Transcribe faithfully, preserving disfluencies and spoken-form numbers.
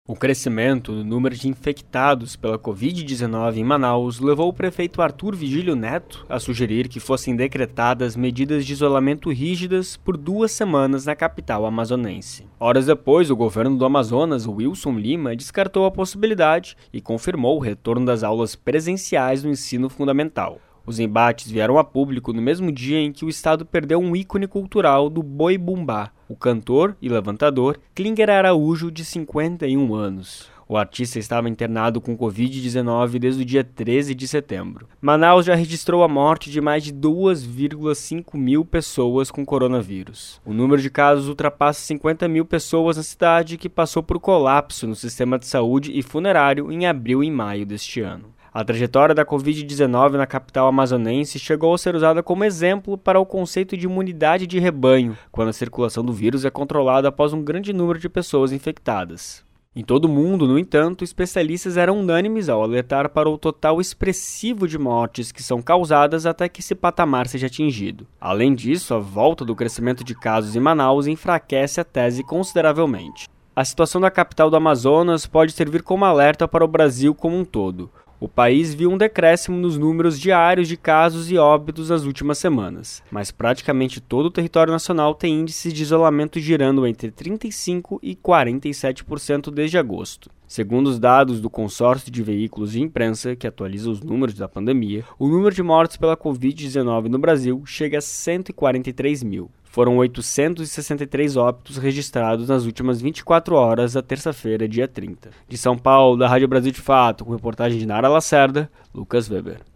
O crescimento no número de infectados pela covid dezenove em Manaus levou o prefeito Arthur Vigílio Neto a sugerir que fossem decretadas medidas de isolamento rígidas por duas semanas na capital amazonense. Horas depois, o governo do Amazonas, Wilson Lima, descartou a possibilidade e confirmou o retorno das aulas presenciais no ensino fundamental. Os embates vieram a público no mesmo dia em que o estado perdeu um ícone cultural do boi bumbá, o cantor e levantador Klinger Araújo, de cinquenta e um anos. O artista estava internado com covid dezenove desde o dia treze de setembro. Manaus já registrou a morte de mais de duas vírgula cinco mil pessoas com coronavírus. O número de casos ultrapassa cinquenta mil pessoas na cidade, que passou por colapso no sistema de saúde e funerário em abril e maio deste ano. A trajetória da covid dezenove na capital amazonense chegou a ser usada como exemplo para o conceito de imunidade de rebanho, quando a circulação do vírus é controlada após um grande número de pessoas infectadas. Em todo o mundo, no entanto, especialistas eram unânimes ao alertar para o total expressivo de mortes que são causadas até que esse patamar seja atingido. Além disso, a volta do crescimento de casos em Manaus enfraquece a tese consideravelmente. A situação da capital do Amazonas pode servir como alerta para o Brasil como um todo. O país viu um decréscimo nos números diários de casos e óbitos nas últimas semanas, mas praticamente todo o território nacional tem índices de isolamento girando entre trinta e cinco por cento e quarenta e sete por cento desde agosto. Segundo os dados do Consórcio de Veículos de Imprensa, que atualiza os números da pandemia, o número de mortes pela covid dezenove no Brasil chega a cento e quarenta e três mil. Foram oitocentos e sessenta e três óbitos registrados nas últimas vinte e quatro horas da terça-feira, dia trinta. De São Paulo, da Rádio Brasil de Fato, com reportagem de Nara Lacerda, Lucas Weber.